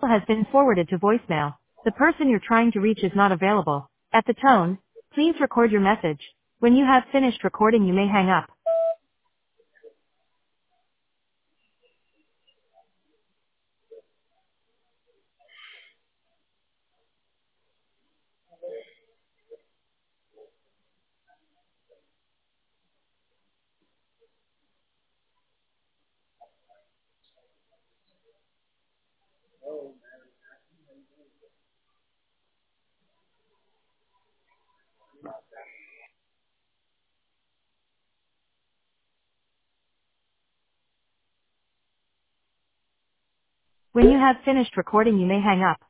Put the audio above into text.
has been forwarded to voicemail. The person you're trying to reach is not available. At the tone, please record your message. When you have finished recording, you may hang up. When you have finished recording, you may hang up.